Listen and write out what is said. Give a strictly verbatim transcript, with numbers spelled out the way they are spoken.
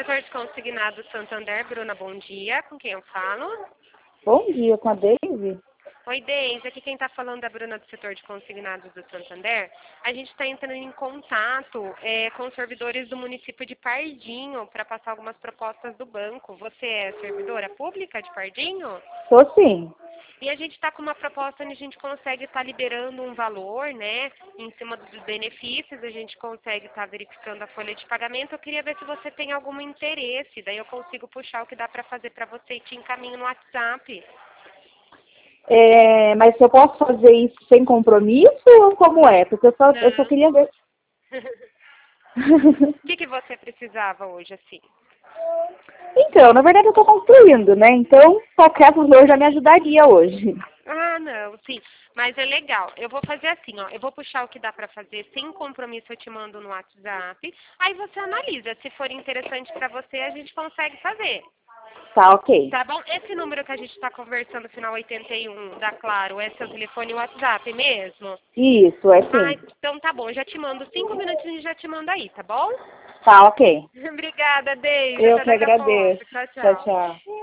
Setor de Consignado Santander, Bruna, bom dia. Com quem eu falo? Bom dia, com a Deise. Oi, Deise. Aqui quem está falando é a Bruna do Setor de Consignados do Santander. A gente está entrando em contato é, com os servidores do município de Pardinho para passar algumas propostas do banco. Você é servidora pública de Pardinho? Tô sim. E a gente está com uma proposta onde a gente consegue estar liberando um valor, né, em cima dos benefícios, a gente consegue estar verificando a folha de pagamento. Eu queria ver se você tem algum interesse, daí eu consigo puxar o que dá para fazer para você e te encaminho no WhatsApp. É, mas eu posso fazer isso sem compromisso ou como é? Porque eu só, eu só Não. queria ver. O que, que você precisava hoje, assim? Então, na verdade eu tô construindo, né? Então, qualquer valor já me ajudaria hoje. Ah, não, sim. Mas é legal. Eu vou fazer assim, ó. Eu vou puxar o que dá pra fazer sem compromisso, eu te mando no WhatsApp. Aí você analisa. Se for interessante pra você, a gente consegue fazer. Tá, ok. Tá bom? Esse número que a gente tá conversando, final oitenta e um, da Claro, é seu telefone e WhatsApp mesmo? Isso, é Ah, sim. então tá bom. Eu já te mando cinco minutinhos e já te mando aí, tá bom? Tá, ok. Obrigada, Deise. Eu Até que daqui a agradeço. pouco. Tchau, Tchau, tchau. tchau.